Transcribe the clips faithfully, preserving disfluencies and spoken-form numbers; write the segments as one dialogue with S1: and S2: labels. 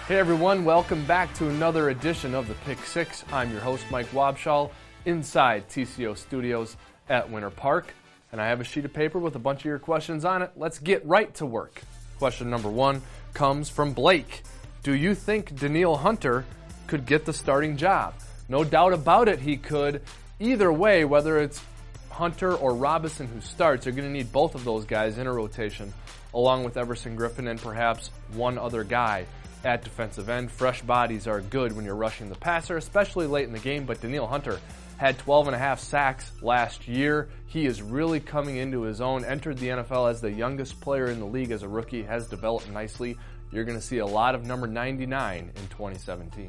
S1: Hey everyone, welcome back to another edition of the Pick Six. I'm your host, Mike Wobschall, inside T C O Studios at Winter Park. And I have a sheet of paper with a bunch of your questions on it. Let's get right to work. Question number one comes from Blake. Do you think Danielle Hunter could get the starting job? No doubt about it, he could. Either way, whether it's Hunter or Robinson who starts, you're going to need both of those guys in a rotation, along with Everson Griffin and perhaps one other guy at defensive end. Fresh bodies are good when you're rushing the passer, especially late in the game, but Danielle Hunter had twelve and a half sacks last year. He is really coming into his own, entered the N F L as the youngest player in the league as a rookie, has developed nicely. You're going to see a lot of number ninety-nine in twenty seventeen.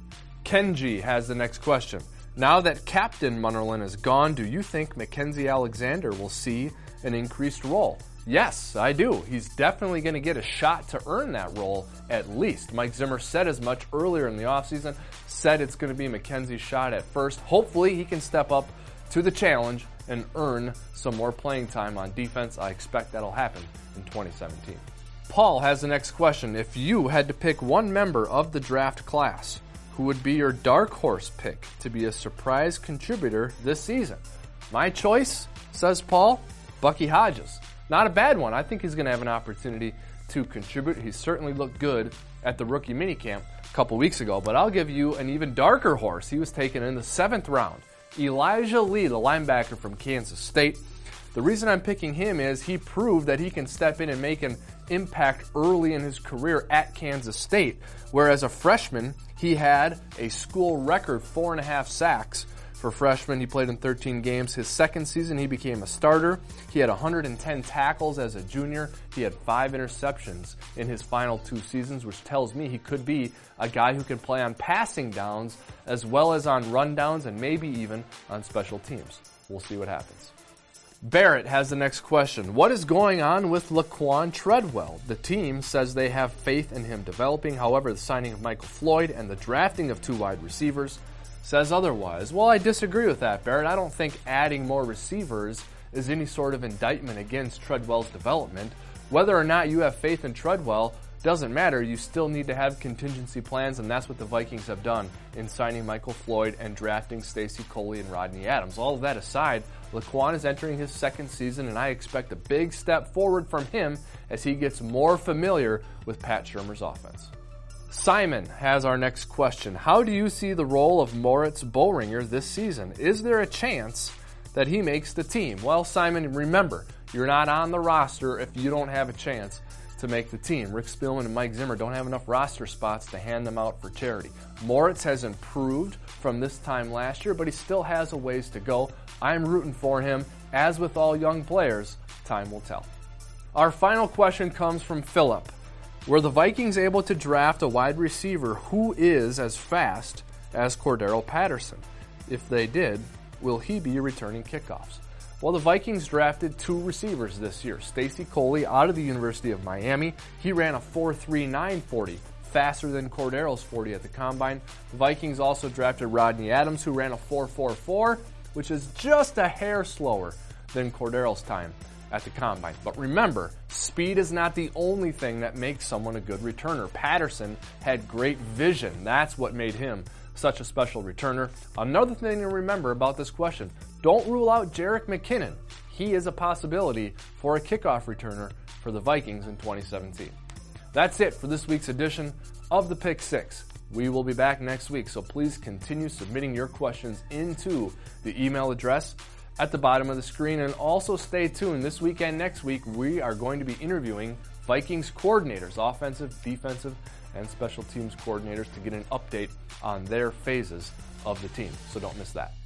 S1: Kenji has the next question. Now that Captain Munnerlyn is gone, do you think Mackensie Alexander will see an increased role? Yes, I do. He's definitely going to get a shot to earn that role, at least. Mike Zimmer said as much earlier in the offseason, said it's going to be Mackenzie's shot at first. Hopefully he can step up to the challenge and earn some more playing time on defense. I expect that'll happen in twenty seventeen. Paul has the next question. If you had to pick one member of the draft class, who would be your dark horse pick to be a surprise contributor this season? My choice, says Paul, Bucky Hodges. Not a bad one. I think he's going to have an opportunity to contribute. He certainly looked good at the rookie minicamp a couple weeks ago, but I'll give you an even darker horse. He was taken in the seventh round. Elijah Lee, the linebacker from Kansas State. The reason I'm picking him is he proved that he can step in and make an impact early in his career at Kansas State, where as a freshman, he had a school record four and a half sacks. For freshman, he played in thirteen games. His second season, he became a starter. He had one hundred ten tackles as a junior. He had five interceptions in his final two seasons, which tells me he could be a guy who can play on passing downs as well as on rundowns and maybe even on special teams. We'll see what happens. Barrett has the next question. What is going on with Laquan Treadwell? The team says they have faith in him developing. However, the signing of Michael Floyd and the drafting of two wide receivers says otherwise. Well, I disagree with that, Barrett. I don't think adding more receivers is any sort of indictment against Treadwell's development. Whether or not you have faith in Treadwell doesn't matter. You still need to have contingency plans, and that's what the Vikings have done in signing Michael Floyd and drafting Stacy Coley and Rodney Adams. All of that aside, Laquan is entering his second season, and I expect a big step forward from him as he gets more familiar with Pat Shurmur's offense. Simon has our next question. How do you see the role of Moritz Boehringer this season? Is there a chance that he makes the team? Well, Simon, remember, you're not on the roster if you don't have a chance to make the team. Rick Spielman and Mike Zimmer don't have enough roster spots to hand them out for charity. Moritz has improved from this time last year, but he still has a ways to go. I'm rooting for him. As with all young players, time will tell. Our final question comes from Philip. Were the Vikings able to draft a wide receiver who is as fast as Cordero Patterson? If they did, will he be returning kickoffs? Well, the Vikings drafted two receivers this year. Stacy Coley out of the University of Miami. He ran a four three nine forty, faster than Cordero's forty at the Combine. The Vikings also drafted Rodney Adams, who ran a four four four, which is just a hair slower than Cordero's time at the Combine. But remember, speed is not the only thing that makes someone a good returner. Patterson had great vision. That's what made him such a special returner. Another thing to remember about this question, don't rule out Jerick McKinnon. He is a possibility for a kickoff returner for the Vikings in twenty seventeen. That's it for this week's edition of the Pick Six. We will be back next week, so please continue submitting your questions into the email address at the bottom of the screen, and also stay tuned. This week and next week, we are going to be interviewing Vikings coordinators, offensive, defensive, and special teams coordinators to get an update on their phases of the team. So don't miss that.